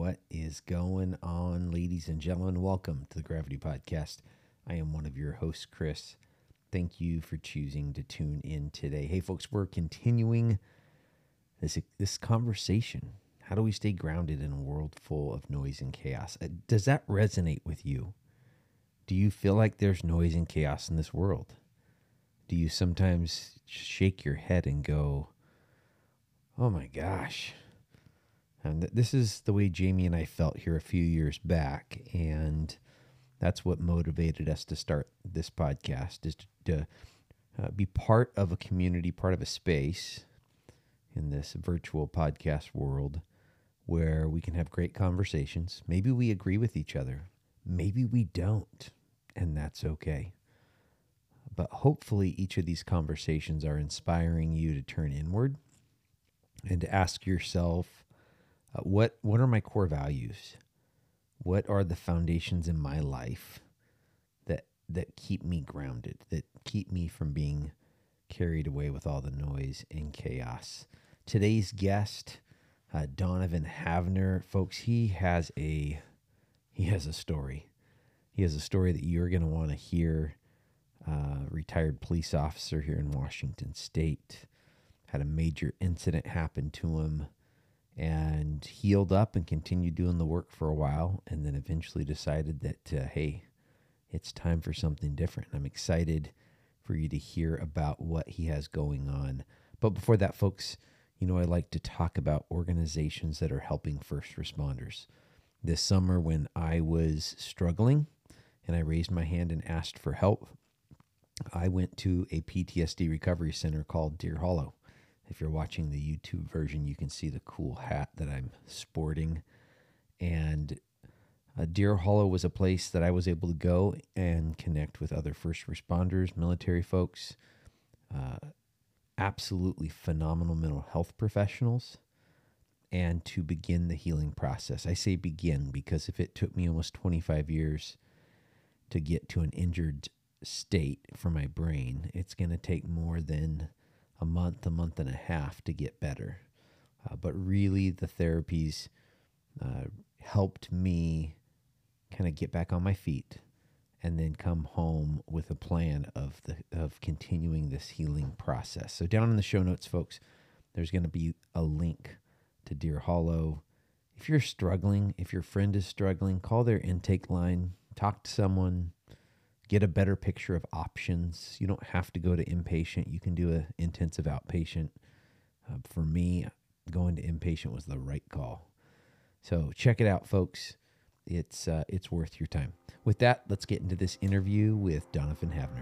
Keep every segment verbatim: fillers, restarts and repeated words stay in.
What is going on, ladies and gentlemen? Welcome to the Gravity Podcast. I am one of your hosts, Chris. Thank you for choosing to tune in today. Hey, folks, we're continuing this, this conversation. How do we stay grounded in a world full of noise and chaos? Does that resonate with you? Do you feel like there's noise and chaos in this world? Do you sometimes shake your head and go, oh my gosh? And this is the way Jamie and I felt here a few years back, and that's what motivated us to start this podcast, is to, to uh, be part of a community, part of a space in this virtual podcast world where we can have great conversations. Maybe we agree with each other. Maybe we don't, and that's okay. But hopefully each of these conversations are inspiring you to turn inward and to ask yourself, Uh, what what are my core values? What are the foundations in my life that that keep me grounded, that keep me from being carried away with all the noise and chaos? Today's guest, uh, Donovan Havner, folks, he has a he has a story. He has a story that you're going to want to hear. Uh, retired police officer here in Washington State, had a major incident happen to him, and healed up and continued doing the work for a while, and then eventually decided that, uh, hey, it's time for something different. I'm excited for you to hear about what he has going on. But before that, folks, you know, I like to talk about organizations that are helping first responders. This summer when I was struggling and I raised my hand and asked for help, I went to a P T S D recovery center called Deer Hollow. If you're watching the YouTube version, you can see the cool hat that I'm sporting. And uh, Deer Hollow was a place that I was able to go and connect with other first responders, military folks, uh, absolutely phenomenal mental health professionals, and to begin the healing process. I say begin because if it took me almost twenty-five years to get to an injured state for my brain, it's going to take more than a month, a month and a half to get better. Uh, but really the therapies uh, helped me kind of get back on my feet and then come home with a plan of the of continuing this healing process. So down in the show notes, folks, there's going to be a link to Deer Hollow. If you're struggling, if your friend is struggling, call their intake line, talk to someone, get a better picture of options. You don't have to go to inpatient. You can do an intensive outpatient. Uh, for me, going to inpatient was the right call. So check it out, folks. It's uh, it's worth your time. With that, let's get into this interview with Donovan Havner.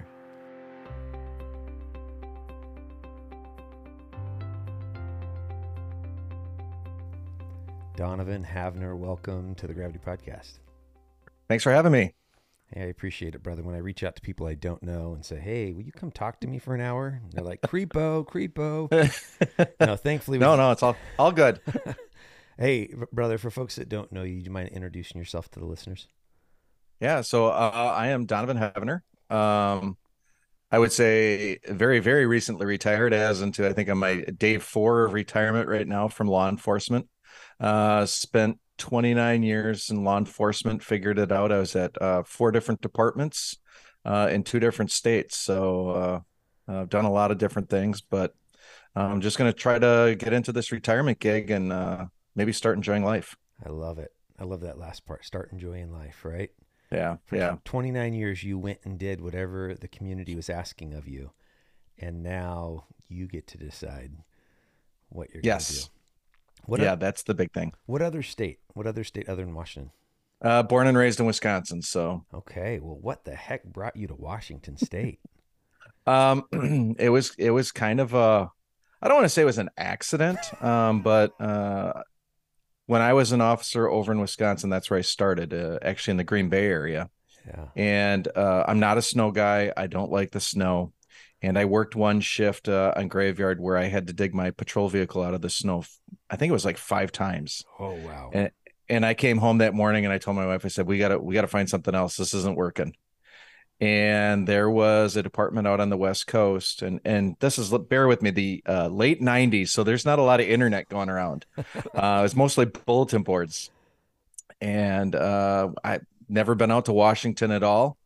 Donovan Havner, welcome to the Gravity Podcast. Thanks for having me. Hey, I appreciate it, brother. When I reach out to people I don't know and say, hey, will you come talk to me for an hour? And they're like, creepo, creepo. No, thankfully. no, no, it's all, all good. Hey, brother, for folks that don't know you, do you mind introducing yourself to the listeners? Yeah, so uh, I am Donovan Havner. Um, I would say very, very recently retired, as into, I think, on my day four of retirement right now from law enforcement. Uh, spent twenty-nine years in law enforcement, figured it out. I was at uh, four different departments uh, in two different states. So uh, I've done a lot of different things, but I'm just going to try to get into this retirement gig and uh, maybe start enjoying life. I love it. I love that last part. Start enjoying life, right? Yeah. For yeah. twenty-nine years, you went and did whatever the community was asking of you. And now you get to decide what you're yes. going to do. What yeah, o- that's the big thing. What other state? What other state other than Washington? Uh, born and raised in Wisconsin. So okay, well, what the heck brought you to Washington State? um, it was it was kind of a, I don't want to say it was an accident, um, but uh, when I was an officer over in Wisconsin, that's where I started. Uh, actually, in the Green Bay area. Yeah. And uh, I'm not a snow guy. I don't like the snow. And I worked one shift uh, on graveyard where I had to dig my patrol vehicle out of the snow. I think it was like five times. Oh, wow. And, and I came home that morning and I told my wife, I said, we got to, we got to find something else. This isn't working. And there was a department out on the West Coast. And, and this is, bear with me, the uh, late nineties. So there's not a lot of internet going around. Uh, it's mostly bulletin boards. and uh, I never been out to Washington at all.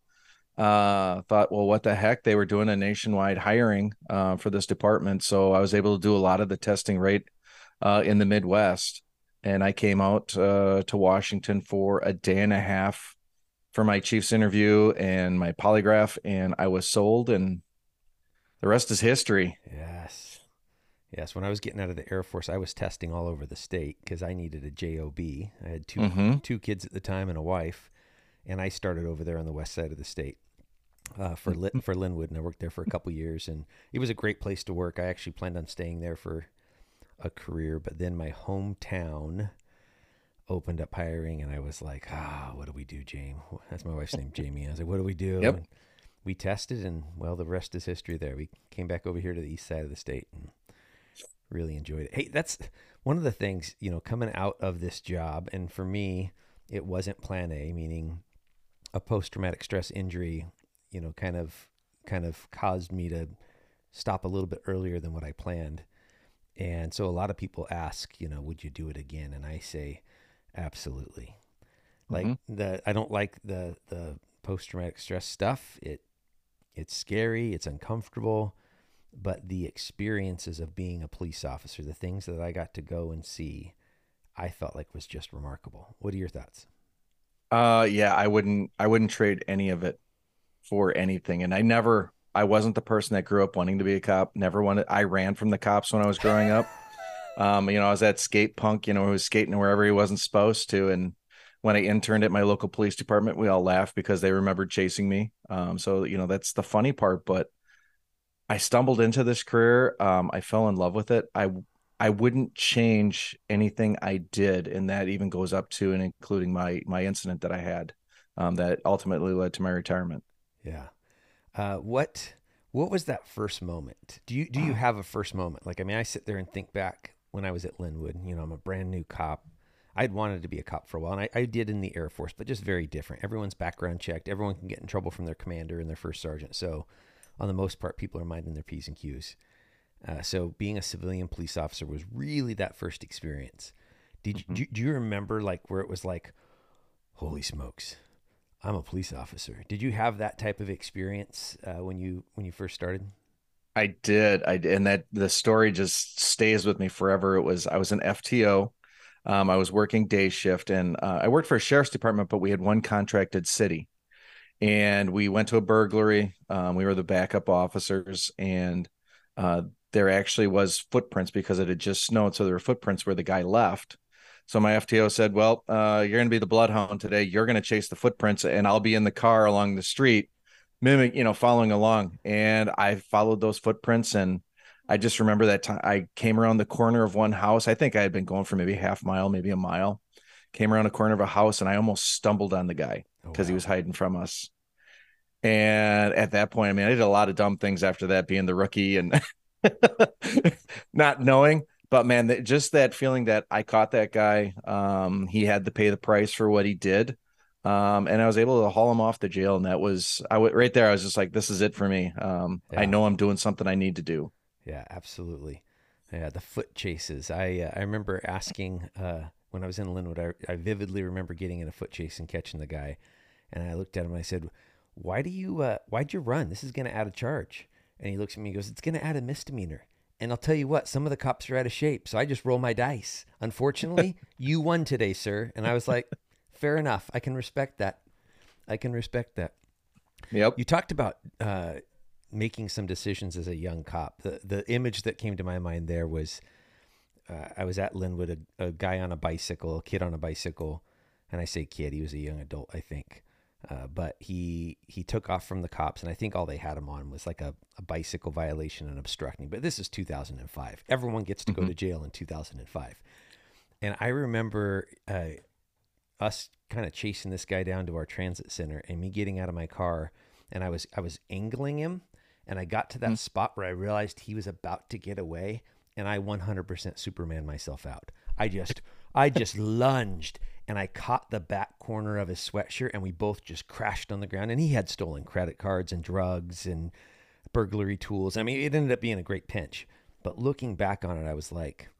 Uh, thought, well, what the heck? They were doing a nationwide hiring uh, for this department, so I was able to do a lot of the testing right uh, in the Midwest. And I came out uh, to Washington for a day and a half for my chief's interview and my polygraph, and I was sold, and the rest is history. Yes. Yes. When I was getting out of the Air Force, I was testing all over the state because I needed a job. I had two Mm-hmm. two kids at the time and a wife, and I started over there on the west side of the state uh, for Lin- for Linwood, and I worked there for a couple years, and it was a great place to work. I actually planned on staying there for a career, but then my hometown opened up hiring, and I was like, ah, what do we do, Jamie? That's my wife's name, Jamie. I was like, what do we do? Yep. And we tested, and well, the rest is history there. We came back over here to the east side of the state and really enjoyed it. Hey, that's one of the things, you know, coming out of this job, and for me, it wasn't plan A, meaning a post-traumatic stress injury, you know, kind of kind of caused me to stop a little bit earlier than what I planned. And so a lot of people ask, you know, would you do it again? And I say, absolutely. Like Mm-hmm. the I don't like the the post-traumatic stress stuff. It it's scary, it's uncomfortable, but the experiences of being a police officer, the things that I got to go and see, I felt like was just remarkable. What are your thoughts? Uh, yeah, I wouldn't, I wouldn't trade any of it for anything. And I never, I wasn't the person that grew up wanting to be a cop. Never wanted, I ran from the cops when I was growing up. Um, you know, I was at skate punk, you know, who was skating wherever he wasn't supposed to. And when I interned at my local police department, we all laughed because they remembered chasing me. Um, so, you know, that's the funny part, but I stumbled into this career. Um, I fell in love with it. I I wouldn't change anything I did, and that even goes up to and including my my incident that I had, um, that ultimately led to my retirement. Yeah. Uh, what what was that first moment? Do you do you have a first moment? Like, I mean, I sit there and think back when I was at Linwood. You know, I'm a brand new cop. I'd wanted to be a cop for a while, and I, I did in the Air Force, but just very different. Everyone's background checked. Everyone can get in trouble from their commander and their first sergeant. So, on the most part, people are minding their P's and Q's. Uh, so, being a civilian police officer was really that first experience. Did you, Mhm. do, do you remember like where it was like, holy smokes, I'm a police officer? Did you have that type of experience uh, when you when you first started? I did. I did, and that the story just stays with me forever. It was I was an F T O. Um, I was working day shift, and uh, I worked for a sheriff's department, but we had one contracted city, and we went to a burglary. Um, we were the backup officers, and uh, there actually was footprints because it had just snowed, so there were footprints where the guy left. So my F T O said, "Well, uh, you're going to be the bloodhound today. You're going to chase the footprints, and I'll be in the car along the street, mimic, you know, following along." And I followed those footprints, and I just remember that time I came around the corner of one house. I think I had been going for maybe a half mile, maybe a mile. Came around a corner of a house, and I almost stumbled on the guy Oh because he wow. was hiding from us. And at that point, I mean, I did a lot of dumb things after that, being the rookie and not knowing. But man, just that feeling that I caught that guy. Um, he had to pay the price for what he did. Um, and I was able to haul him off the jail. And that was, I went right there. I was just like, this is it for me. Um, I Yeah. know I'm doing something I need to do. Yeah, absolutely. Yeah, the foot chases. I uh, I remember asking uh, when I was in Linwood. I, I vividly remember getting in a foot chase and catching the guy, and I looked at him and I said, "Why do you? Uh, why'd you run? This is going to add a charge." And he looks at me and goes, "It's going to add a misdemeanor." And I'll tell you what, some of the cops are out of shape, so I just roll my dice. Unfortunately, you won today, sir. And I was like, "Fair enough. I can respect that. I can respect that." Yep. You talked about uh, making some decisions as a young cop. The the image that came to my mind there was uh, I was at Linwood, a, a guy on a bicycle, a kid on a bicycle, and I say kid, he was a young adult, I think. Uh, but he he took off from the cops, and I think all they had him on was like a, a bicycle violation and obstructing. But this is two thousand five. Everyone gets to go Mm-hmm. to jail in two thousand five. And I remember uh, us kind of chasing this guy down to our transit center, and me getting out of my car, and I was I was angling him, and I got to that spot where I realized he was about to get away, and I one hundred percent Superman myself out. I just I just lunged, and I caught the back corner of his sweatshirt, and we both just crashed on the ground. And he had stolen credit cards and drugs and burglary tools. I mean, it ended up being a great pinch. But looking back on it, I was like,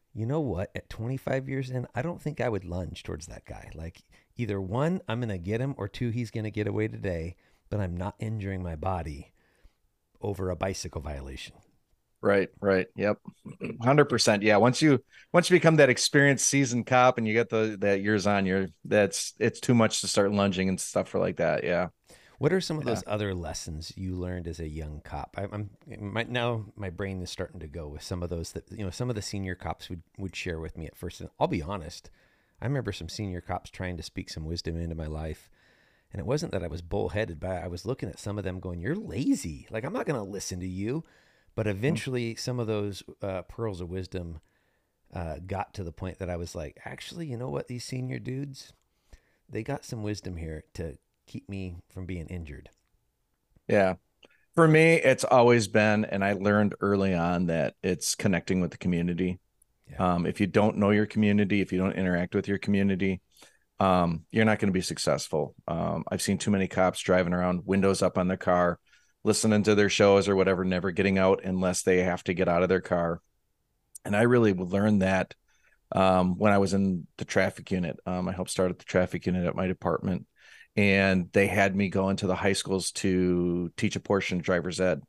You know what? At twenty-five years in, I don't think I would lunge towards that guy. Like, either one, I'm going to get him, or two, he's going to get away today, but I'm not injuring my body over a bicycle violation. Right, right. Yep. one hundred percent. Yeah, once you once you become that experienced seasoned cop and you get the that years on you, that's it's too much to start lunging and stuff for like that. Yeah. What are some of Yeah. those other lessons you learned as a young cop? I, I'm my, now my brain is starting to go with some of those that you know some of the senior cops would would share with me at first. And I'll be honest, I remember some senior cops trying to speak some wisdom into my life, and it wasn't that I was bullheaded, but I was looking at some of them going, "You're lazy. Like I'm not going to listen to you." But eventually, some of those uh, pearls of wisdom uh, got to the point that I was like, actually, you know what? These senior dudes, they got some wisdom here to keep me from being injured. Yeah. For me, it's always been, and I learned early on that it's connecting with the community. Yeah. Um, if you don't know your community, if you don't interact with your community, um, you're not going to be successful. Um, I've seen too many cops driving around, windows up on their car, listening to their shows or whatever, never getting out unless they have to get out of their car. And I really learned that um, when I was in the traffic unit. Um, I helped start at the traffic unit at my department, and they had me go into the high schools to teach a portion of driver's ed.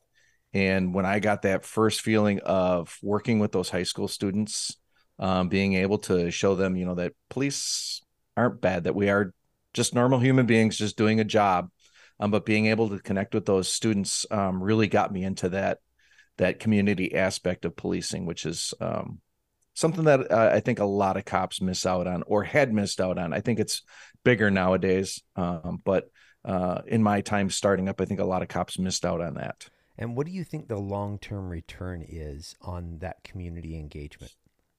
And when I got that first feeling of working with those high school students, um, being able to show them, you know, that police aren't bad, that we are just normal human beings just doing a job. Um, but being able to connect with those students um, really got me into that that community aspect of policing, which is um, something that uh, I think a lot of cops miss out on or had missed out on. I think it's bigger nowadays, um, but uh, in my time starting up, I think a lot of cops missed out on that. And what do you think the long term return is on that community engagement?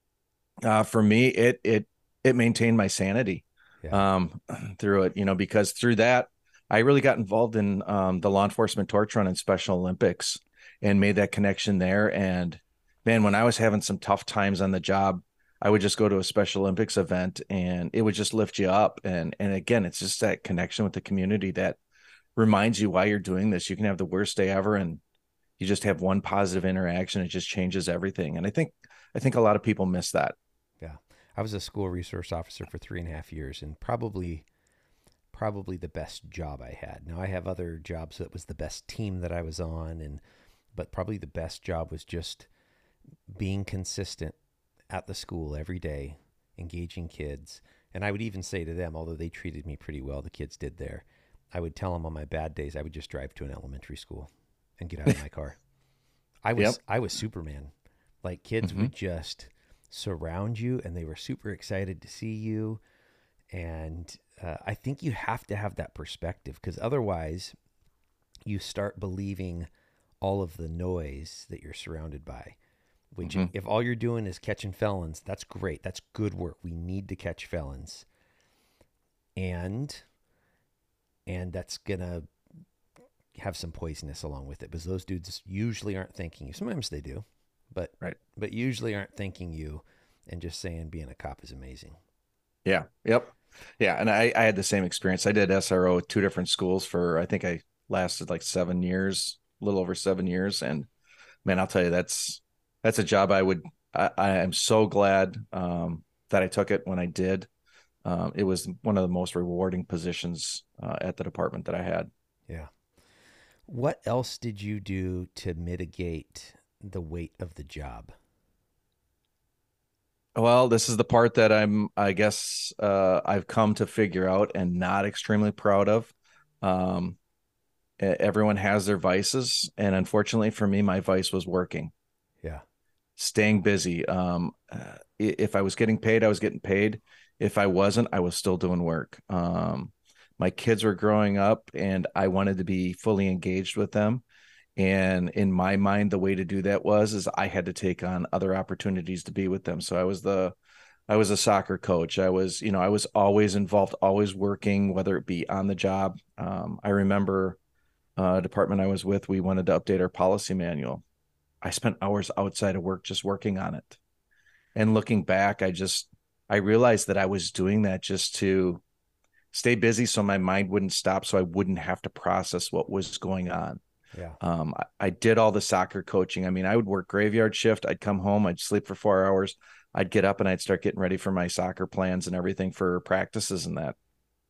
Uh, for me, it it it maintained my sanity Yeah. um, through it, you know, because through that, I really got involved in um, the law enforcement torch run and Special Olympics and made that connection there. And man, when I was having some tough times on the job, I would just go to a Special Olympics event and it would just lift you up. And and again, it's just that connection with the community that reminds you why you're doing this. You can have the worst day ever, and you just have one positive interaction. It just changes everything. And I think I think a lot of people miss that. Yeah. I was a school resource officer for three and a half years and probably probably the best job I had. Now I have other jobs that was the best team that I was on and but probably the best job was just being consistent at the school every day, engaging kids. And I would even say to them, although they treated me pretty well, the kids did there, I would tell them on my bad days I would just drive to an elementary school and get out of my car. I Yep. was I was Superman. Like kids Mm-hmm. would just surround you and they were super excited to see you. And uh, I think you have to have that perspective because otherwise you start believing all of the noise that you're surrounded by. Which, Mm-hmm. if all you're doing is catching felons, that's great. That's good work. We need to catch felons, and and that's gonna have some poisonous along with it because those dudes usually aren't thanking you. Sometimes they do, but Right. but usually aren't thanking you, and just saying being a cop is amazing. Yeah. Yep. Yeah. And I, I had the same experience. I did S R O at two different schools for, I think I lasted like seven years, a little over seven years. And man, I'll tell you, that's, that's a job I would, I, I am so glad um, that I took it when I did. Um, it was one of the most rewarding positions uh, at the department that I had. Yeah. What else did you do to mitigate the weight of the job? Well, this is the part that I'm, I guess, uh, I've come to figure out and not extremely proud of. Um, e- everyone has their vices, and unfortunately for me, my vice was working, Yeah. staying busy. Um, uh, if I was getting paid, I was getting paid. If I wasn't, I was still doing work. Um, my kids were growing up, and I wanted to be fully engaged with them. And in my mind, the way to do that was is I had to take on other opportunities to be with them. So I was the I was a soccer coach. I was, you know, I was always involved, always working, whether it be on the job. Um, I remember uh, department I was with, we wanted to update our policy manual. I spent hours outside of work just working on it. And looking back, I just I realized that I was doing that just to stay busy so my mind wouldn't stop, so I wouldn't have to process what was going on. Yeah. Um, I, I did all the soccer coaching. I mean, I would work graveyard shift. I'd come home, I'd sleep for four hours. I'd get up and I'd start getting ready for my soccer plans and everything for practices and that.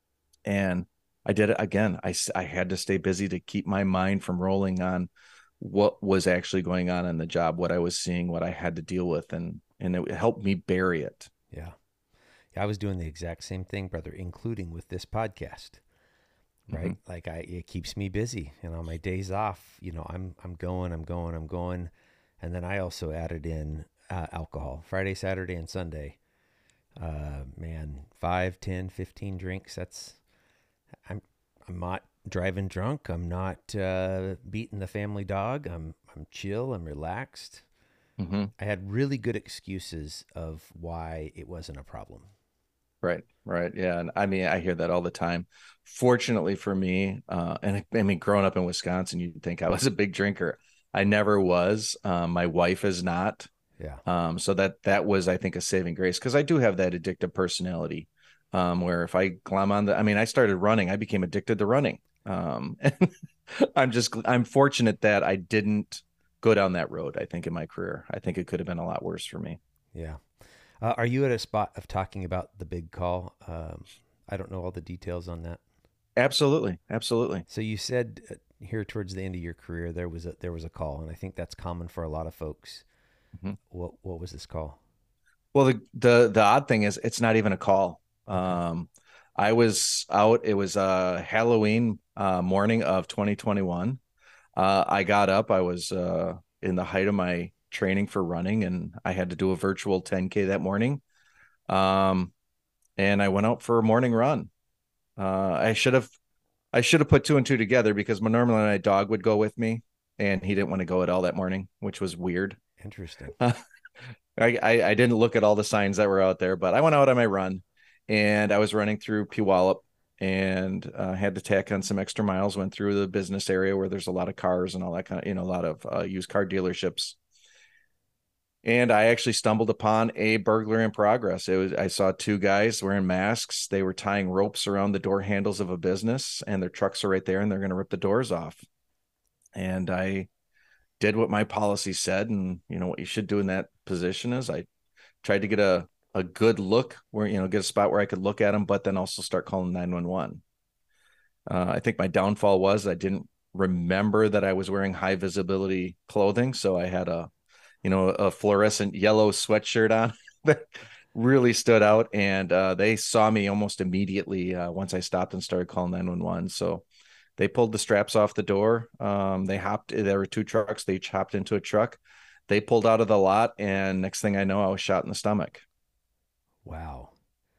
And I did it again. I, I had to stay busy to keep my mind from rolling on what was actually going on in the job, what I was seeing, what I had to deal with. And, and it helped me bury it. Yeah. Yeah. I was doing the exact same thing, brother, including with this podcast, right? Mm-hmm. Like I, it keeps me busy, and on my days off, you know, I'm, I'm going, I'm going, I'm going. And then I also added in uh, alcohol Friday, Saturday, and Sunday. Uh, man, five, ten, fifteen drinks. That's, I'm, I'm not driving drunk. I'm not uh, beating the family dog. I'm, I'm chill. I'm relaxed. Mm-hmm. I had really good excuses of why it wasn't a problem. Right. Right. Yeah. And I mean, I hear that all the time. Fortunately for me, uh, and I mean, growing up in Wisconsin, you'd think I was a big drinker. I never was. Um, my wife is not. Yeah. Um, so that, that was, I think, a saving grace, because I do have that addictive personality, um, where if I glom on the, I mean, I started running, I became addicted to running. Um, and I'm just, I'm fortunate that I didn't go down that road. I think in my career, I think it could have been a lot worse for me. Yeah. Uh, are you at a spot of talking about the big call? Um, I don't know all the details on that. Absolutely. Absolutely. So you said uh, here towards the end of your career, there was a, there was a call, and I think that's common for a lot of folks. Mm-hmm. What, what was this call? Well, the, the, the odd thing is it's not even a call. Um, I was out, it was a Halloween uh, morning of twenty twenty-one. Uh, I got up, I was uh, in the height of my training for running, and I had to do a virtual ten K that morning. Um, and I went out for a morning run. Uh, I should have, I should have put two and two together, because normally my dog would go with me, and he didn't want to go at all that morning, which was weird. Interesting. Uh, I, I, I didn't look at all the signs that were out there, but I went out on my run, and I was running through Puyallup, and uh, had to tack on some extra miles, went through the business area where there's a lot of cars and all that kind of, you know, a lot of uh, used car dealerships. And I actually stumbled upon a burglary in progress. It was, I saw two guys wearing masks. They were tying ropes around the door handles of a business, and their trucks are right there, and they're going to rip the doors off. And I did what my policy said. And, you know, what you should do in that position is I tried to get a, a good look where, you know, get a spot where I could look at them, but then also start calling nine one one. Uh, I think my downfall was I didn't remember that I was wearing high visibility clothing. So I had a, you know, a fluorescent yellow sweatshirt on that really stood out. And uh, they saw me almost immediately uh, once I stopped and started calling nine one one. So they pulled the straps off the door. Um, they hopped, there were two trucks. They each hopped into a truck. They pulled out of the lot. And next thing I know, I was shot in the stomach. Wow.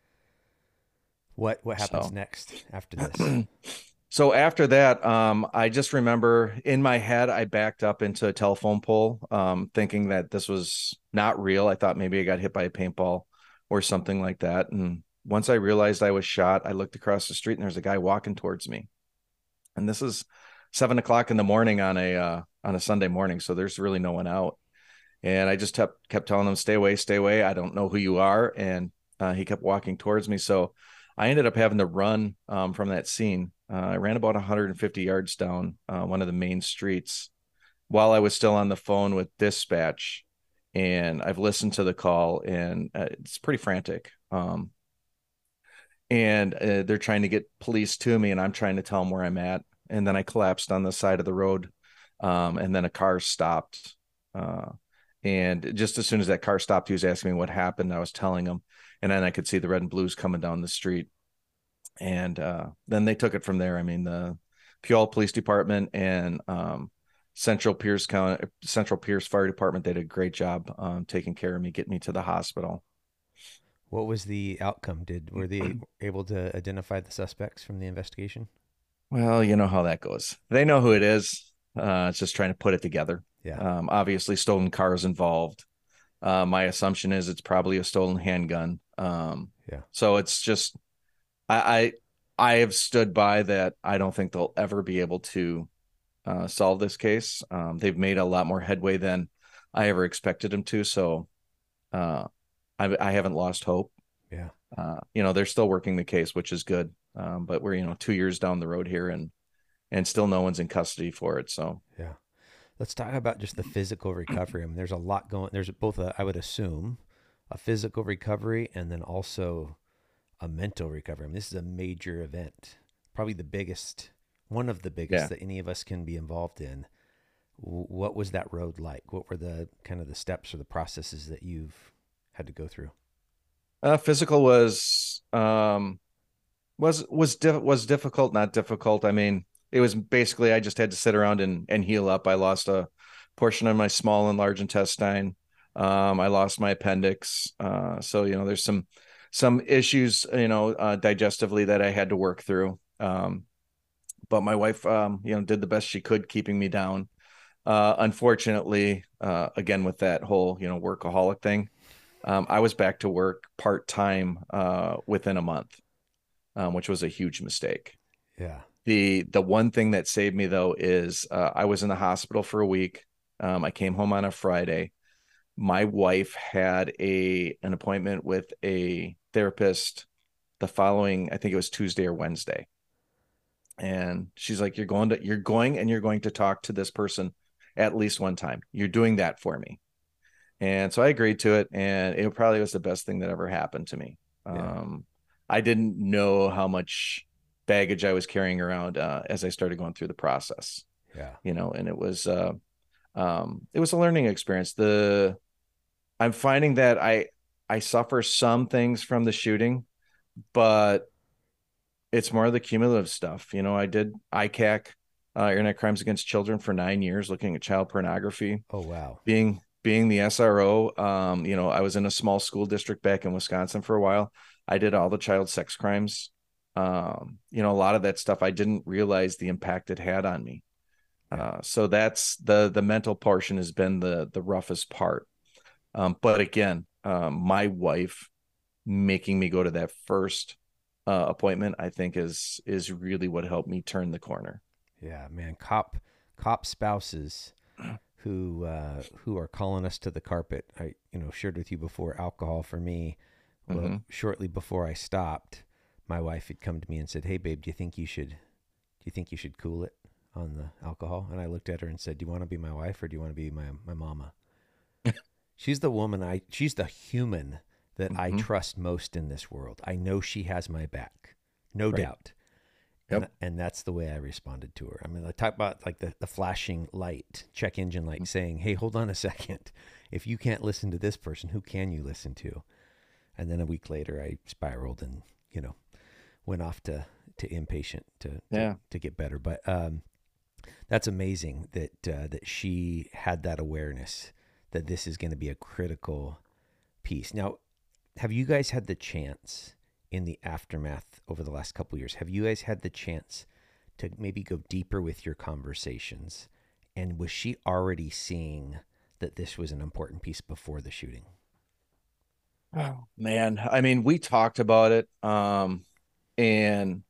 What, what happens so, next after this? So after that, um, I just remember in my head, I backed up into a telephone pole, um, thinking that this was not real. I thought maybe I got hit by a paintball or something like that. And once I realized I was shot, I looked across the street, and there's a guy walking towards me. And this is seven o'clock in the morning on a, uh, on a Sunday morning. So there's really no one out. And I just kept, kept telling him, stay away, stay away. I don't know who you are. And uh, he kept walking towards me. So I ended up having to run um, from that scene. Uh, I ran about one hundred fifty yards down uh, one of the main streets while I was still on the phone with dispatch. And I've listened to the call, and uh, it's pretty frantic. Um, and uh, they're trying to get police to me, and I'm trying to tell them where I'm at. And then I collapsed on the side of the road. Um, and then a car stopped. Uh, and just as soon as that car stopped, he was asking me what happened. I was telling him, and then I could see the red and blues coming down the street. And uh, then they took it from there. I mean, the Puyallup Police Department and um, Central Pierce County, Central Pierce Fire Department, they did a great job um, taking care of me, getting me to the hospital. What was the outcome? Did were they able to identify the suspects from the investigation? Well, you know how that goes. They know who it is. Uh, it's just trying to put it together. Yeah. Um, obviously, stolen cars involved. Uh, my assumption is it's probably a stolen handgun. Um, yeah. So it's just, I, I, I have stood by that. I don't think they'll ever be able to uh, solve this case. Um, they've made a lot more headway than I ever expected them to. So uh, I, I haven't lost hope. Yeah. Uh, you know, they're still working the case, which is good. Um, but we're, you know, two years down the road here, and, and still no one's in custody for it. So, yeah. Let's talk about just the physical recovery. I mean, there's a lot going, there's both, a, I would assume, a physical recovery and then also a mental recovery. I mean, this is a major event, probably the biggest, one of the biggest Yeah. that any of us can be involved in. What was that road like? What were the kind of the steps or the processes that you've had to go through? Uh, physical was um was was diff- was difficult, not difficult. I mean, it was basically I just had to sit around and and heal up. I lost a portion of my small and large intestine. Um, I lost my appendix. Uh, so you know, there's some some issues, you know, uh, digestively that I had to work through. Um, but my wife, um, you know, did the best she could keeping me down. Uh, unfortunately, uh, again with that whole you know workaholic thing, um, I was back to work part time uh, within a month, um, which was a huge mistake. Yeah. The the one thing that saved me though is uh, I was in the hospital for a week. Um, I came home on a Friday. My wife had a an appointment with a therapist the following, I think it was Tuesday or Wednesday. And she's like, "You're going to you're going and you're going to talk to this person at least one time. You're doing that for me." And so I agreed to it, and it probably was the best thing that ever happened to me. Yeah. Um, I didn't know how much baggage I was carrying around uh, as I started going through the process, Yeah. you know, and it was uh, um, it was a learning experience. The I'm finding that I I suffer some things from the shooting, but it's more of the cumulative stuff. You know, I did I C A C, uh, Internet Crimes Against Children, for nine years, looking at child pornography. Oh, wow. Being being the S R O, um, you know, I was in a small school district back in Wisconsin for a while. I did all the child sex crimes. Um, you know, a lot of that stuff I didn't realize the impact it had on me. Yeah. Uh, so that's the the mental portion has been the the roughest part. Um, but again, um, my wife making me go to that first uh, appointment, I think is is really what helped me turn the corner. Yeah, man. Cop, cop spouses who uh, who are calling us to the carpet. I you know shared with you before. Alcohol for me. Well, Mm-hmm. shortly before I stopped, my wife had come to me and said, "Hey, babe, do you think you should do you think you should cool it on the alcohol?" And I looked at her and said, "Do you want to be my wife or do you want to be my my mama?" She's the woman I she's the human that I Mm-hmm. trust most in this world. I know she has my back. No Right. doubt. And Yep. and that's the way I responded to her. I mean, I talk about like the, the flashing light, check engine light saying, "Hey, hold on a second. If you can't listen to this person, who can you listen to?" And then a week later I spiraled and, you know, went off to to inpatient to to, Yeah. to get better. But um that's amazing that uh, that she had that awareness that this is going to be a critical piece. Now, have you guys had the chance in the aftermath over the last couple of years? Have you guys had the chance to maybe go deeper with your conversations? And was she already seeing that this was an important piece before the shooting? Oh, man. I mean, we talked about it. Um, and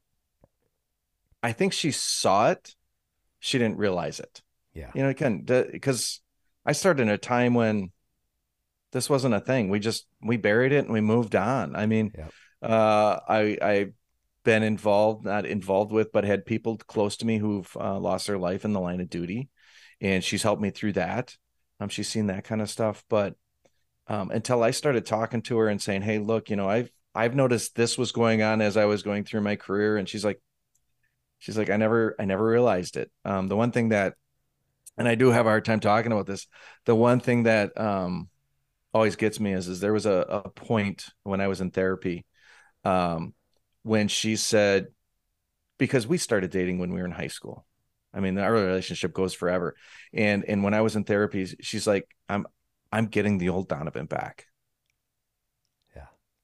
I think she saw it. She didn't realize it. Yeah. You know, again, because I started in a time when this wasn't a thing. We just we buried it and we moved on. I mean, Yep. uh, I I've been involved, not involved with, but had people close to me who've uh, lost their life in the line of duty, and she's helped me through that. Um, she's seen that kind of stuff, but um, until I started talking to her and saying, "Hey, look, you know, I've I've noticed this was going on as I was going through my career," and she's like, she's like, "I never I never realized it." Um, the one thing that, and I do have a hard time talking about this, the one thing that um always gets me is is there was a, a point when I was in therapy, um, when she said, because we started dating when we were in high school. I mean, our relationship goes forever. And and when I was in therapy, she's like, I'm I'm getting the old Donovan back. Yeah.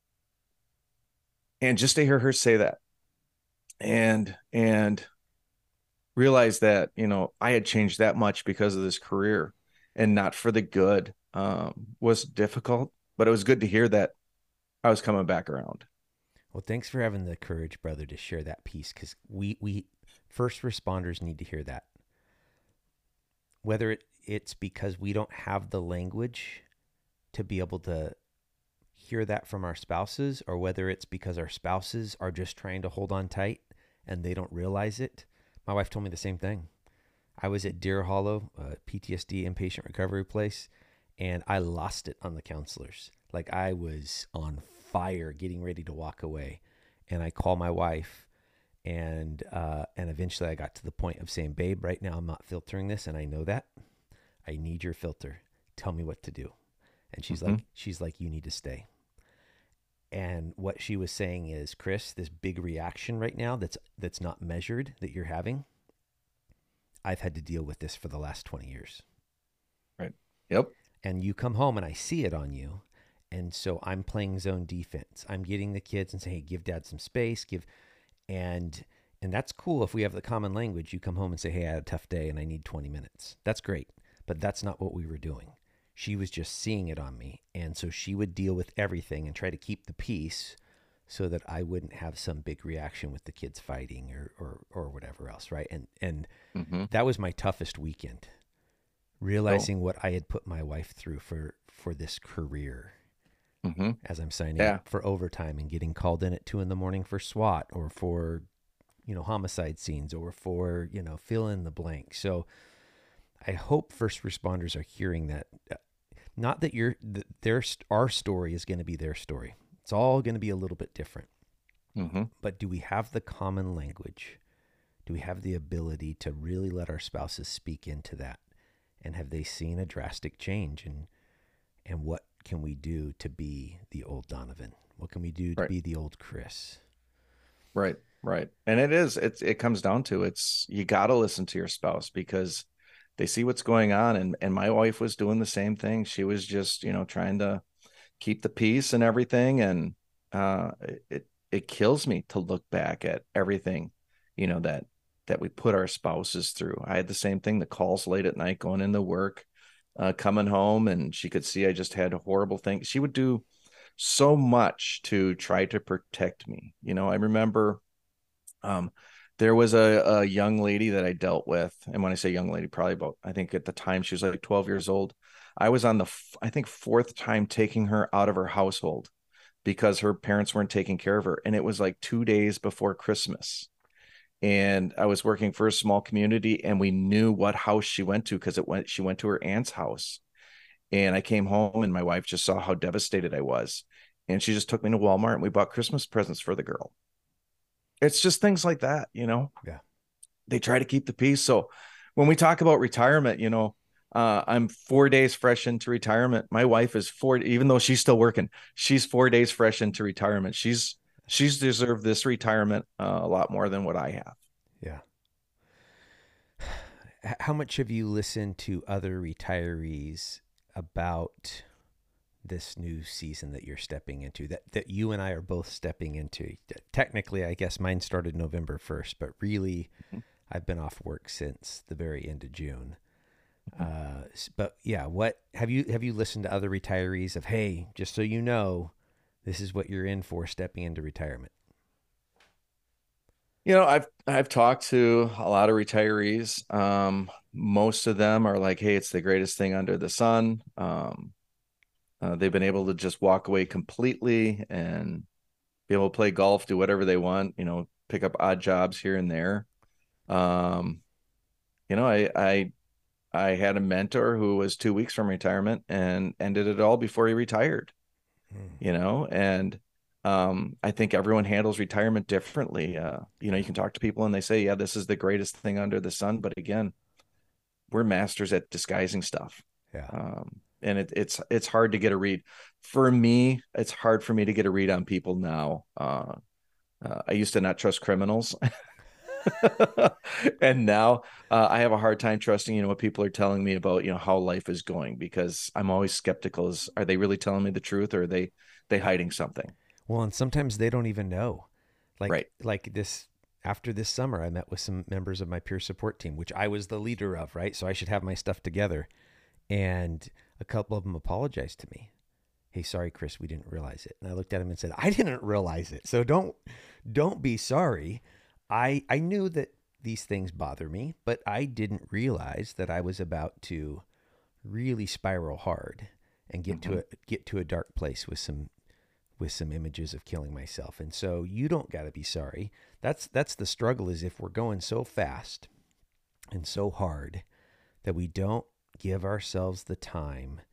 And just to hear her say that and and realize that, you know, I had changed that much because of this career and not for the good, um, was difficult, but it was good to hear that I was coming back around. Well, thanks for having the courage, brother, to share that piece because we, we first responders need to hear that. Whether it, it's because we don't have the language to be able to hear that from our spouses, or whether it's because our spouses are just trying to hold on tight and they don't realize it. My wife told me the same thing. I was at Deer Hollow, a P T S D inpatient recovery place, and I lost it on the counselors. Like I was on fire, getting ready to walk away, and I call my wife, and uh, and eventually I got to the point of saying, "Babe, right now I'm not filtering this, and I know that. I need your filter. Tell me what to do." And she's Mm-hmm. like, she's like, "You need to stay." And what she was saying is, Chris, this big reaction right now that's that's not measured that you're having, I've had to deal with this for the last twenty years. Right. Yep. And you come home and I see it on you. And so I'm playing zone defense. I'm getting the kids and saying, "Hey, give dad some space, give," and and that's cool if we have the common language. You come home and say, "Hey, I had a tough day and I need twenty minutes." That's great. But that's not what we were doing. She was just seeing it on me. And so she would deal with everything and try to keep the peace so that I wouldn't have some big reaction with the kids fighting or or, or whatever else, right? And and Mm-hmm. that was my toughest weekend, realizing what I had put my wife through for for this career Mm-hmm. as I'm signing Yeah. up for overtime and getting called in at two in the morning for SWAT or for, you know, homicide scenes or for, you know, fill in the blank. So I hope first responders are hearing that. Not that your their our story is going to be their story. It's all going to be a little bit different. Mm-hmm. But do we have the common language? Do we have the ability to really let our spouses speak into that? And have they seen a drastic change? And and what can we do to be the old Donovan? What can we do to Right. be the old Chris? Right. Right. And it is, it's, it comes down to it's, you got to listen to your spouse because they see what's going on. And, and my wife was doing the same thing. She was just, you know, trying to keep the peace and everything. And uh, it, it kills me to look back at everything, you know, that, that we put our spouses through. I had the same thing, the calls late at night, going into work, uh, coming home, and she could see I just had horrible things. She would do so much to try to protect me. You know, I remember um, there was a, a young lady that I dealt with. And when I say young lady, probably about, I think at the time she was like twelve years old. I was on the, I think, fourth time taking her out of her household because her parents weren't taking care of her. And it was like two days before Christmas. And I was working for a small community and we knew what house she went to because it went, she went to her aunt's house. And I came home and my wife just saw how devastated I was. And she just took me to Walmart and we bought Christmas presents for the girl. It's just things like that, you know. Yeah. They try to keep the peace. So when we talk about retirement, you know, uh, I'm four days fresh into retirement. My wife is four, even though she's still working, she's four days fresh into retirement. She's she's deserved this retirement uh, a lot more than what I have. Yeah. How much have you listened to other retirees about this new season that you're stepping into, that, that you and I are both stepping into? Technically, I guess mine started November first, but really Mm-hmm. I've been off work since the very end of June. Uh, but yeah, what have you, have you listened to other retirees of, hey, just so you know, this is what you're in for stepping into retirement? You know, I've I've talked to a lot of retirees. Um, most of them are like, "Hey, it's the greatest thing under the sun." Um, uh, they've been able to just walk away completely and be able to play golf, do whatever they want. You know, pick up odd jobs here and there. Um, you know, I I I had a mentor who was two weeks from retirement and ended it all before he retired. Mm. You know, and um, I think everyone handles retirement differently. Uh, you know, you can talk to people and they say, yeah, this is the greatest thing under the sun. But again, we're masters at disguising stuff. Yeah. Um, and it, it's, it's hard to get a read. For me, it's hard for me to get a read on people now. Uh, uh, I used to not trust criminals. And now uh, I have a hard time trusting, you know, what people are telling me about, you know, how life is going, because I'm always skeptical. Is, are they really telling me the truth, or are they, they hiding something? Well, and sometimes they don't even know. Like Right. like this after this summer, I met with some members of my peer support team, which I was the leader of, right? So I should have my stuff together. And a couple of them apologized to me. Hey, sorry, Chris, we didn't realize it. And I looked at him and said, I didn't realize it. So don't don't be sorry. I I knew that these things bother me, but I didn't realize that I was about to really spiral hard and get Mm-hmm. to a get to a dark place with some with some images of killing myself. And so you don't got to be sorry. That's that's the struggle, is if we're going so fast and so hard that we don't give ourselves the time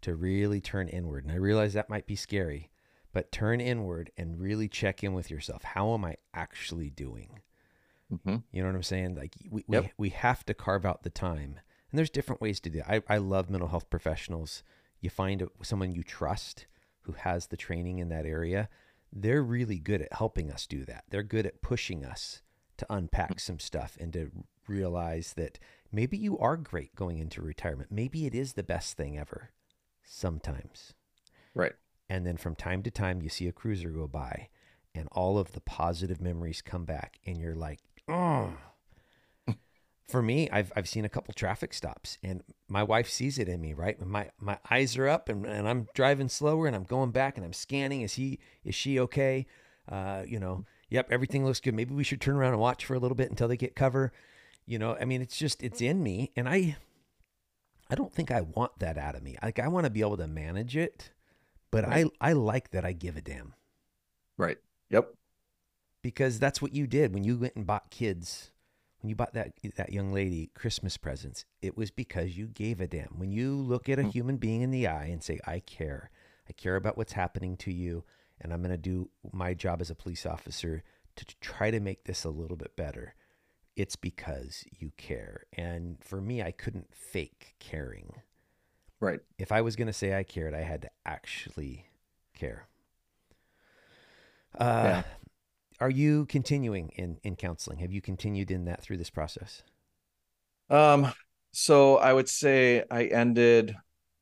to really turn inward. And I realize that might be scary, but turn inward and really check in with yourself. How am I actually doing? Mm-hmm. You know what I'm saying? Like we, Yep. we, we have to carve out the time. And there's different ways to do it. I, I love mental health professionals. You find a, someone you trust who has the training in that area. They're really good at helping us do that. They're good at pushing us to unpack some stuff and to realize that maybe you are great going into retirement. Maybe it is the best thing ever sometimes. Right. And then from time to time, you see a cruiser go by and all of the positive memories come back and you're like, oh. For me, I've I've seen a couple traffic stops and my wife sees it in me, right? My my eyes are up and, and I'm driving slower and I'm going back and I'm scanning. Is he is she okay? Uh, you know, yep, everything looks good. Maybe we should turn around and watch for a little bit until they get cover. You know, I mean, it's just it's in me, and I I don't think I want that out of me. Like I want to be able to manage it, but Right. I I like that I give a damn. Right. Yep. Because that's what you did when you went and bought kids. When you bought that that young lady Christmas presents, it was because you gave a damn. When you look at a human being in the eye and say, I care, I care about what's happening to you, and I'm going to do my job as a police officer to try to make this a little bit better, it's because you care. And for me, I couldn't fake caring. Right. If I was going to say I cared, I had to actually care. Uh, Yeah. Are you continuing in, in counseling? Have you continued in that through this process? Um, so I would say I ended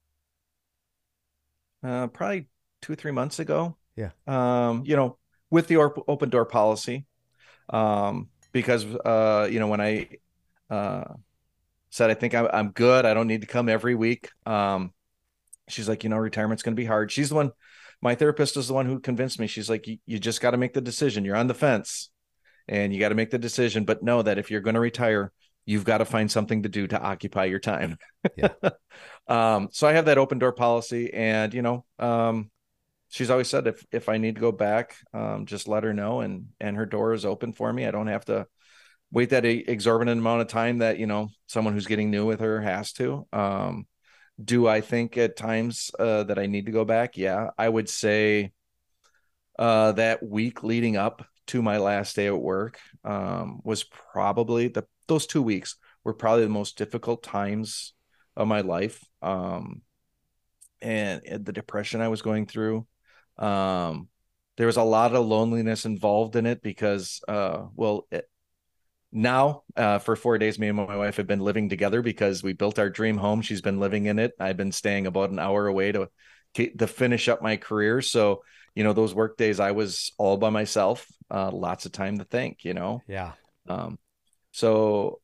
uh, probably two, three months ago. Yeah. Um, you know, with the op- open door policy. Um, because uh, you know, when I uh said I think I'm I'm good, I don't need to come every week. Um, she's like, you know, retirement's going to be hard. She's the one, my therapist is the one who convinced me. She's like, you, you just got to make the decision. You're on the fence and you got to make the decision, but know that if you're going to retire, you've got to find something to do to occupy your time. Yeah. um, so I have that open door policy, and you know, um, she's always said if if I need to go back, um, just let her know, and and her door is open for me. I don't have to wait that exorbitant amount of time that you know someone who's getting new with her has to. Um, do I think at times uh, that I need to go back? Yeah, I would say uh, that week leading up to my last day at work um, was probably the those two weeks were probably the most difficult times of my life, um, and, and the depression I was going through. Um, there was a lot of loneliness involved in it because, uh, well, it, now uh, for four days, me and my wife have been living together because we built our dream home. She's been living in it. I've been staying about an hour away to to finish up my career. So, you know, those work days, I was all by myself, uh, lots of time to think, you know. Yeah. Um, so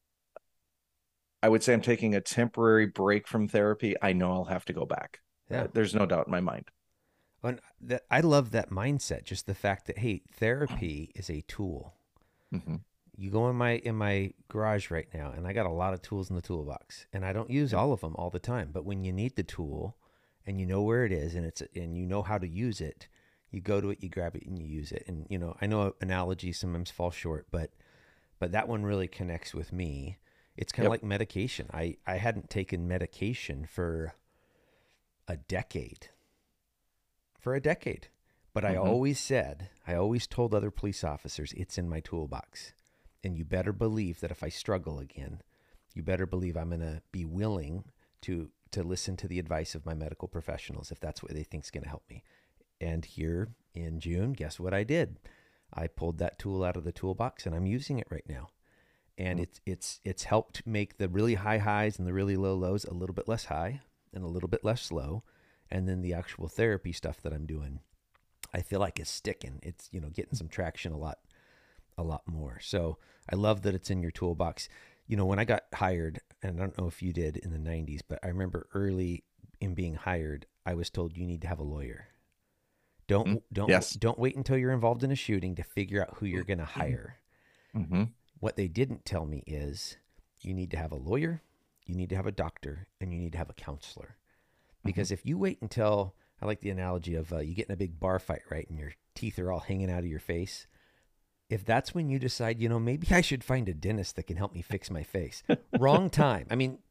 I would say I'm taking a temporary break from therapy. I know I'll have to go back. Yeah. Uh, there's no doubt in my mind. And that, I love that mindset. Just the fact that, hey, therapy is a tool. Mm-hmm. You go in my in my garage right now, and I got a lot of tools in the toolbox, and I don't use all of them all the time. But when you need the tool, and you know where it is, and it's and you know how to use it, you go to it, you grab it, and you use it. And you know, I know analogies sometimes fall short, but but that one really connects with me. It's kind of Yep. like medication. I I hadn't taken medication for a decade. For a decade. But I Mm-hmm. always said, I always told other police officers, it's in my toolbox. And you better believe that if I struggle again, you better believe I'm going to be willing to to listen to the advice of my medical professionals if that's what they think is going to help me. And here in June, guess what I did? I pulled that tool out of the toolbox and I'm using it right now. And Mm-hmm. it's it's it's helped make the really high highs and the really low lows a little bit less high and a little bit less low. And then the actual therapy stuff that I'm doing, I feel like it's sticking. It's, you know, getting some traction a lot, a lot more. So I love that it's in your toolbox. You know, when I got hired, and I don't know if you did in the nineties, but I remember early in being hired, I was told you need to have a lawyer. Mm-hmm. Don't don't Yes. don't wait until you're involved in a shooting to figure out who you're going to hire. Mm-hmm. What they didn't tell me is you need to have a lawyer, you need to have a doctor, and you need to have a counselor. Because if you wait until, I like the analogy of uh, you get in a big bar fight, right? And your teeth are all hanging out of your face. If that's when you decide, you know, maybe I should find a dentist that can help me fix my face. Wrong time. I mean,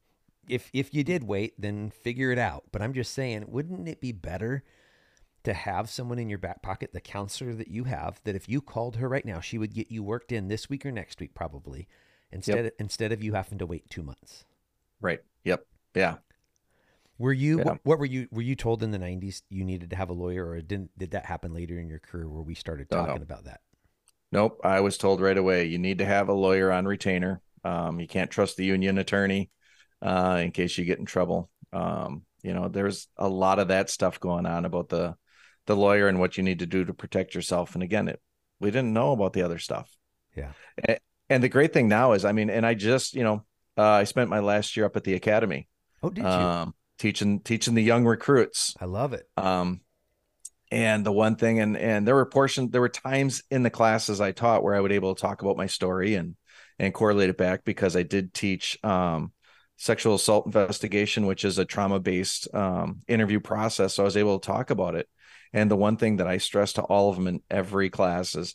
if if you did wait, then figure it out. But I'm just saying, wouldn't it be better to have someone in your back pocket, the counselor that you have, that if you called her right now, she would get you worked in this week or next week, probably, instead Yep. of, instead of you having to wait two months. Right. Yep. Yeah. Were you Yeah. what, what were you were you told in the nineties you needed to have a lawyer, or didn't did that happen later in your career where we started Don't talking know. about that? Nope. I was told right away, you need to have a lawyer on retainer. Um, you can't trust the union attorney uh, in case you get in trouble. Um, you know, there's a lot of that stuff going on about the the lawyer and what you need to do to protect yourself. And again, it we didn't know about the other stuff. Yeah. And, and the great thing now is, I mean, and I just, you know, uh, I spent my last year up at the academy, Oh, did you? um, teaching teaching the young recruits. I love it. Um, and the one thing, and and there were portions, there were times in the classes I taught where I would able to talk about my story and and correlate it back, because I did teach um, sexual assault investigation, which is a trauma based um, interview process. So I was able to talk about it. And the one thing that I stress to all of them in every class is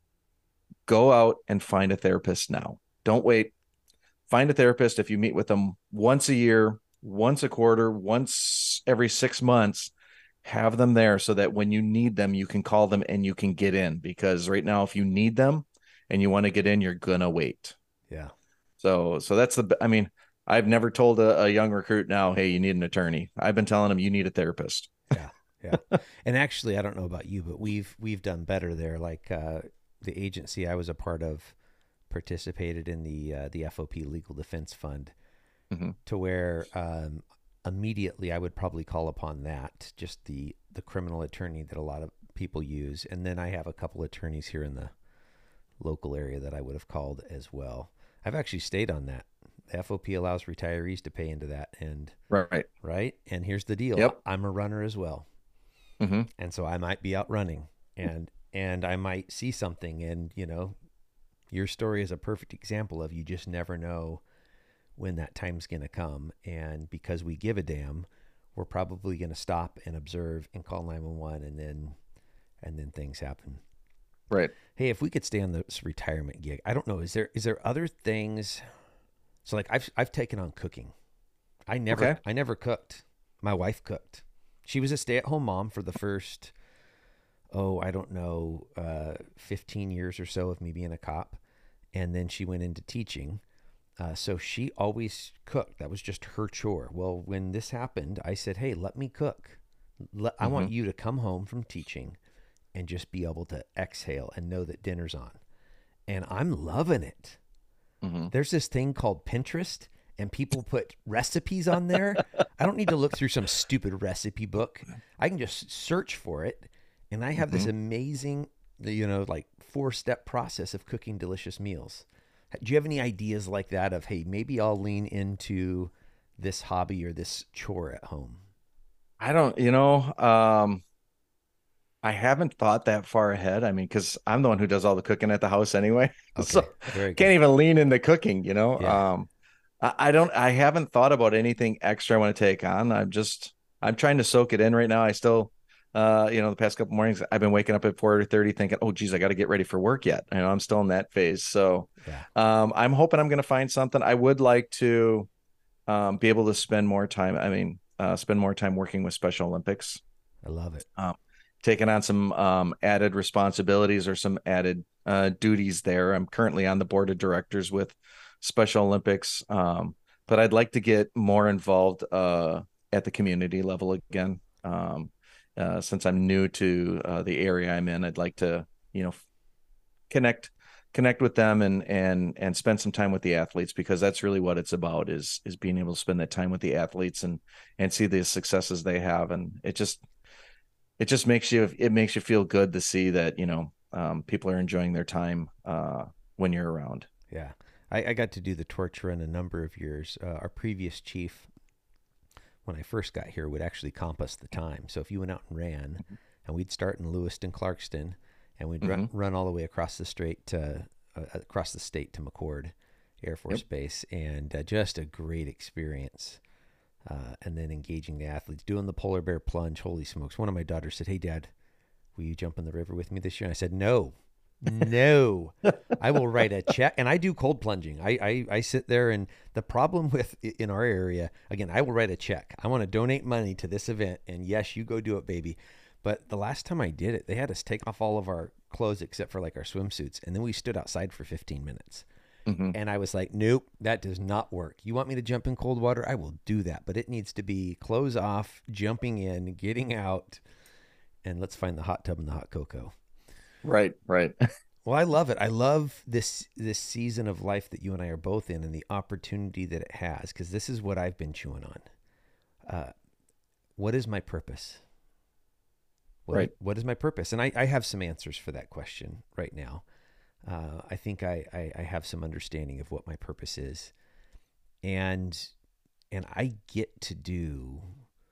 go out and find a therapist now. Don't wait. Find a therapist. If you meet with them once a year, once a quarter, once every six months, have them there so that when you need them, you can call them and you can get in. Because right now, if you need them and you want to get in, you're going to wait. Yeah. So, so that's the, I mean, I've never told a, a young recruit now, hey, you need an attorney. I've been telling them you need a therapist. Yeah. Yeah. And actually, I don't know about you, but we've we've done better there. Like uh, the agency I was a part of participated in the uh, the F O P Legal Defense Fund, Mm-hmm. to where um, immediately I would probably call upon that, just the the criminal attorney that a lot of people use, and then I have a couple attorneys here in the local area that I would have called as well. I've actually stayed on that. The F O P allows retirees to pay into that, and Right. right. And here's the deal: Yep. I'm a runner as well. Mm-hmm. And so I might be out running, and and I might see something, and you know, your story is a perfect example of, you just never know when that time's going to come, and because we give a damn, we're probably going to stop and observe and call nine one one, and then and then things happen. Right. Hey, if we could stay on this retirement gig, I don't know, is there is there other things? So like I've I've taken on cooking. I never Okay. I never cooked. My wife cooked. She was a stay-at-home mom for the first, oh, I don't know, uh, fifteen years or so of me being a cop. And then she went into teaching. Uh, so she always cooked. That was just her chore. Well, when this happened, I said, hey, let me cook. Let, I want Mm-hmm. you to come home from teaching and just be able to exhale and know that dinner's on. And I'm loving it. Mm-hmm. There's this thing called Pinterest, and people put recipes on there. I don't need to look through some stupid recipe book. I can just search for it, and I have this Mm-hmm. amazing, you know, like four-step process of cooking delicious meals. Do you have any ideas like that of, hey, maybe I'll lean into this hobby or this chore at home? I don't, you know, um, I haven't thought that far ahead. I mean, because I'm the one who does all the cooking at the house anyway. So Okay, very can't good. even lean into cooking, you know. Yeah, Um, I, I don't, I haven't thought about anything extra I want to take on. I'm just, I'm trying to soak it in right now. I still, uh, you know, the past couple mornings, I've been waking up at four thirty thinking, oh, geez, I got to get ready for work yet. You know, I'm still in that phase. So yeah, um, I'm hoping I'm going to find something. I would like to um, be able to spend more time. I mean, uh, spend more time working with Special Olympics, I love it. um, taking on some um, added responsibilities or some added uh, duties there. I'm currently on the board of directors with Special Olympics, um, but I'd like to get more involved uh, at the community level again. Um, uh, since I'm new to uh, the area I'm in, I'd like to, you know, connect connect with them and and and spend some time with the athletes, because that's really what it's about, is is being able to spend that time with the athletes and and see the successes they have. And it just it just makes you it makes you feel good to see that, you know, um, people are enjoying their time uh, when you're around. Yeah. I, I got to do the torch run a number of years. Uh, our previous chief, when I first got here, would actually comp us the time. So if you went out and ran, and we'd start in Lewiston, Clarkston, and we'd run, Mm-hmm. run all the way across the strait to uh, across the state to McCord Air Force Yep. Base, and uh, just a great experience. Uh, and then engaging the athletes, doing the polar bear plunge. Holy smokes! One of my daughters said, "Hey, Dad, will you jump in the river with me this year?" And I said, "No, No, I will write a check, and I do cold plunging. I, I I sit there, and the problem with in our area, again, I will write a check. I want to donate money to this event, and yes, you go do it, baby. But the last time I did it, they had us take off all of our clothes except for like our swimsuits, and then we stood outside for fifteen minutes. Hmm. And I was like, nope, that does not work. You want me to jump in cold water? I will do that, but it needs to be clothes off, jumping in, getting out, and let's find the hot tub and the hot cocoa. Right, right. Well, I love it. I love this this season of life that you and I are both in, and the opportunity that it has, because this is what I've been chewing on. Uh, what is my purpose? What, Right. what is my purpose? And I, I have some answers for that question right now. Uh, I think I, I, I have some understanding of what my purpose is, and and I get to do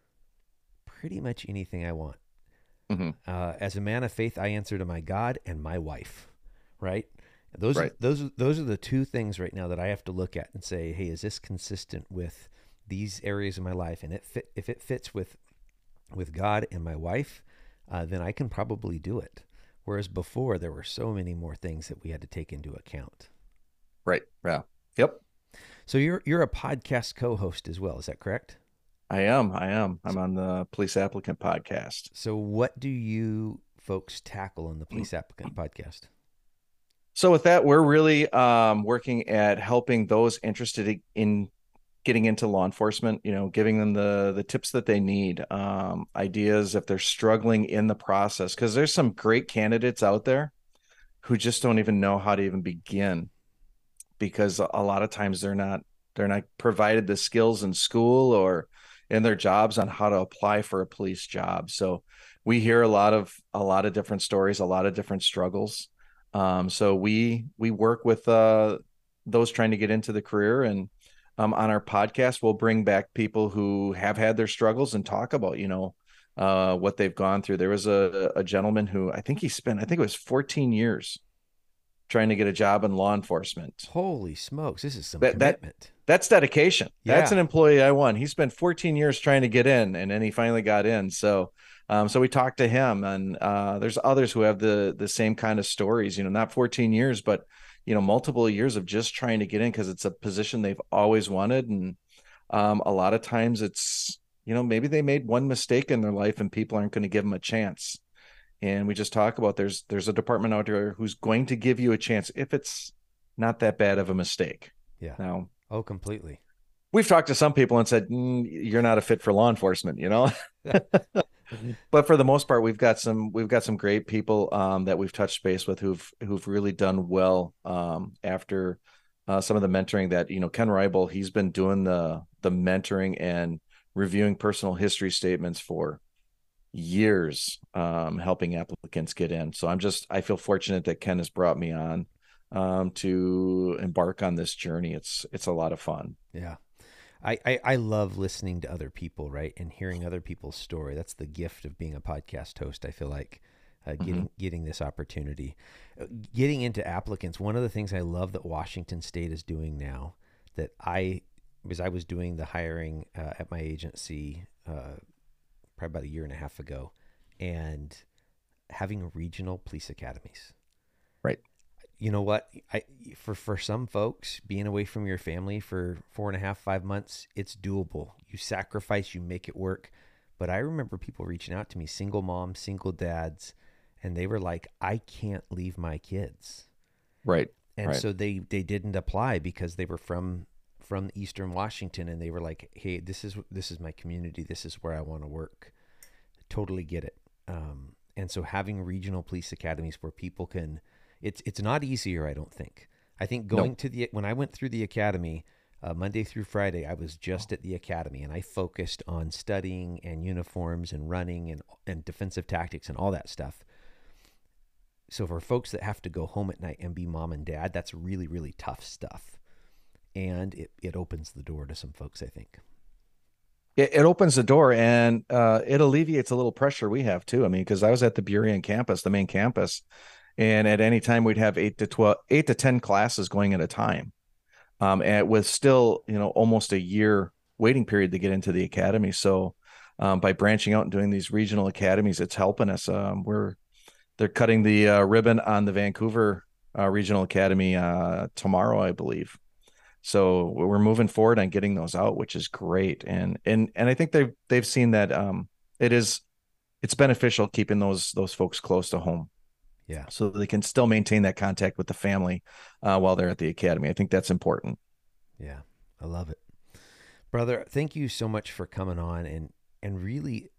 pretty much anything I want. Hmm. Uh, as a man of faith, I answer to my God and my wife, right? Those are, Right. those are, those are the two things right now that I have to look at and say, hey, is this consistent with these areas of my life? And it fit, if it fits with with God and my wife, uh, then I can probably do it. Whereas before, there were so many more things that we had to take into account. Right. Yeah. Yep. So you're you're a podcast co-host as well, is that correct? I am. I am. I'm on the Police Applicant podcast. So what do you folks tackle in the Police Applicant podcast? So with that, we're really um, working at helping those interested in getting into law enforcement, you know, giving them the the tips that they need, um, ideas if they're struggling in the process, because there's some great candidates out there who just don't even know how to even begin, because a lot of times they're not they're not provided the skills in school or in their jobs on how to apply for a police job. So we hear a lot of a lot of different stories, a lot of different struggles. Um, so we we work with uh, those trying to get into the career, and um, on our podcast, we'll bring back people who have had their struggles and talk about, you know, uh, what they've gone through. There was a, a gentleman who I think he spent, I think it was fourteen years trying to get a job in law enforcement. Holy smokes, this is some That that commitment. that's dedication. That's Yeah. an employee I want. He spent fourteen years trying to get in, and then he finally got in. So, um, so we talked to him, and uh, there's others who have the the same kind of stories. You know, not fourteen years, but you know, multiple years of just trying to get in because it's a position they've always wanted. And um, a lot of times, it's, you know, maybe they made one mistake in their life, and people aren't going to give them a chance. And we just talk about there's there's a department out there who's going to give you a chance if it's not that bad of a mistake. Yeah. Now, Oh, completely. we've talked to some people and said, mm, you're not a fit for law enforcement, you know. But for the most part, we've got some we've got some great people um, that we've touched base with who've who've really done well um, after uh, some of the mentoring that, you know, Ken Reibel, he's been doing the the mentoring and reviewing personal history statements for years, um, helping applicants get in. So I'm just I feel fortunate that Ken has brought me on um, to embark on this journey. It's it's a lot of fun. Yeah. I, I, I love listening to other people, right? And hearing other people's story. That's the gift of being a podcast host. I feel like uh, getting, Mm-hmm. getting this opportunity, uh, getting into applicants. One of the things I love that Washington State is doing now that I, because I was doing the hiring uh, at my agency uh, probably about a year and a half ago, and having regional police academies. Right. You know what? I for for some folks, being away from your family for four and a half, five months, it's doable. You sacrifice, you make it work. But I remember people reaching out to me, single moms, single dads, and they were like, "I can't leave my kids." Right. And Right. so they they didn't apply because they were from from Eastern Washington, and they were like, "Hey, this is this is my community. This is where I want to work." Totally get it. Um, and so having regional police academies where people can, it's it's not easier, I don't think. I think going No. to the when I went through the academy, uh, Monday through Friday, I was just at the academy, and I focused on studying and uniforms and running and and defensive tactics and all that stuff. So for folks that have to go home at night and be mom and dad, that's really, really tough stuff. And it, it opens the door to some folks, I think. It, it opens the door, and uh, it alleviates a little pressure we have too. I mean, because I was at the Burien campus, the main campus, and at any time we'd have eight to twelve, eight to ten classes going at a time, um, and with still, you know, almost a year waiting period to get into the academy. So um, by branching out and doing these regional academies, it's helping us. Um, we're they're cutting the uh, ribbon on the Vancouver uh, Regional Academy uh, tomorrow, I believe. So we're moving forward on getting those out, which is great. And and and I think they've they've seen that um, it is it's beneficial keeping those those folks close to home. Yeah. So they can still maintain that contact with the family uh, while they're at the academy. I think that's important. Yeah, I love it. Brother, thank you so much for coming on and and really,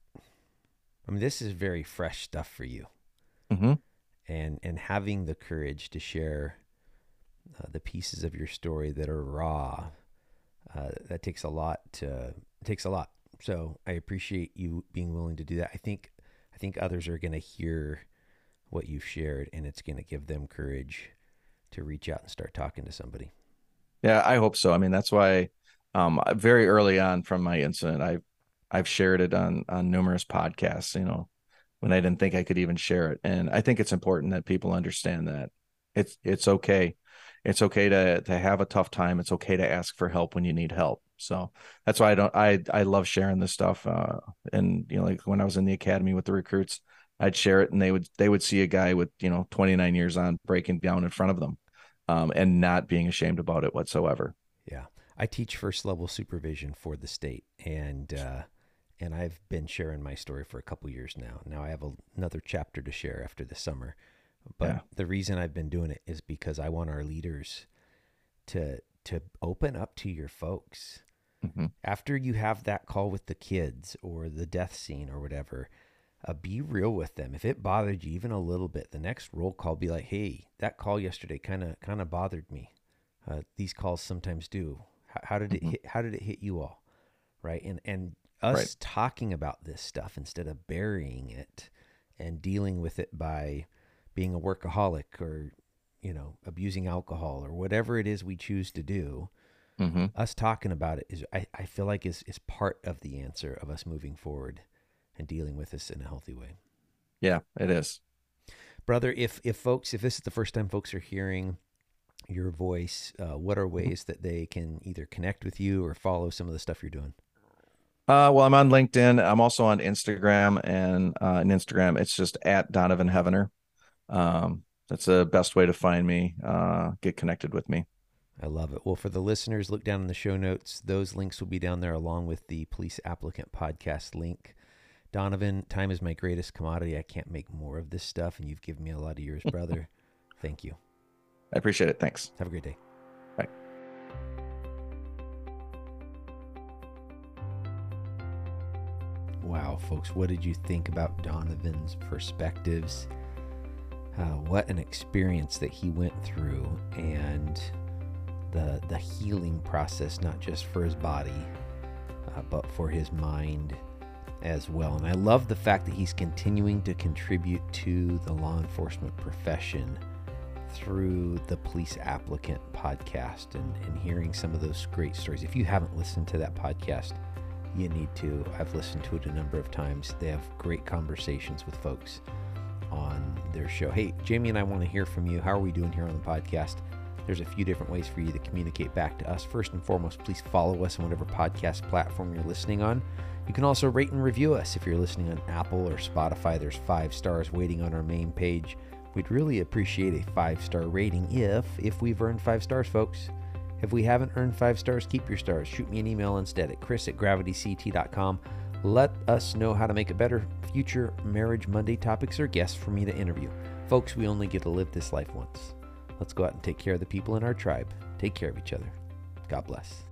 I mean, this is very fresh stuff for you. Mm-hmm. And and having the courage to share uh, the pieces of your story that are raw, uh, that takes a lot to, it takes a lot. So I appreciate you being willing to do that. I think I think others are going to hear what you've shared, and it's going to give them courage to reach out and start talking to somebody. Yeah, I hope so. I mean, that's why um, very early on from my incident, I I've shared it on on numerous podcasts, you know, when I didn't think I could even share it. And I think it's important that people understand that it's it's okay. It's okay to to have a tough time. It's okay to ask for help when you need help. So that's why I don't I I love sharing this stuff. Uh, and you know, like when I was in the academy with the recruits, I'd share it, and they would they would see a guy with, you know, twenty-nine years on breaking down in front of them, um, and not being ashamed about it whatsoever. Yeah, I teach first level supervision for the state, and uh, and I've been sharing my story for a couple years now. Now I have a, another chapter to share after the summer, but Yeah. the reason I've been doing it is because I want our leaders to to open up to your folks. Mm-hmm. After you have that call with the kids or the death scene or whatever, uh, be real with them. If it bothered you even a little bit, the next roll call, be like, hey, that call yesterday kind of kind of bothered me. Uh, these calls sometimes do. How, how did it Mm-hmm. hit, how did it hit you all? Right. And, and us Right. talking about this stuff instead of burying it and dealing with it by being a workaholic or, you know, abusing alcohol or whatever it is we choose to do. Mm-hmm. Us talking about it is, I, I feel like is, is part of the answer of us moving forward and dealing with this in a healthy way. Yeah, it is. Brother, if, if folks, if this is the first time folks are hearing your voice, uh, what are ways that they can either connect with you or follow some of the stuff you're doing? Uh, well, I'm on LinkedIn. I'm also on Instagram, and uh, on Instagram, it's just at Donovan Heavener. Um, that's the best way to find me, uh, get connected with me. I love it. Well, for the listeners, look down in the show notes. Those links will be down there along with the police applicant podcast link. Donovan, time is my greatest commodity. I can't make more of this stuff, and you've given me a lot of yours, brother. Thank you. I appreciate it. Thanks. Have a great day. Bye. Wow, folks, what did you think about Donovan's perspectives? Uh, what an experience that he went through, and the the healing process, not just for his body, uh, but for his mind as well. And I love the fact that he's continuing to contribute to the law enforcement profession through the Police Applicant podcast and, and hearing some of those great stories. If you haven't listened to that podcast, you need to. I've listened to it a number of times. They have great conversations with folks on their show. Hey, Jamie and I want to hear from you. How are we doing here on the podcast? There's a few different ways for you to communicate back to us. First and foremost, please follow us on whatever podcast platform you're listening on. You can also rate and review us. If you're listening on Apple or Spotify, there's five stars waiting on our main page. We'd really appreciate a five-star rating if, if we've earned five stars, folks. If we haven't earned five stars, keep your stars. Shoot me an email instead at chris at gravity c t dot com. Let us know how to make it better, future Marriage Monday topics or guests for me to interview. Folks, we only get to live this life once. Let's go out and take care of the people in our tribe. Take care of each other. God bless.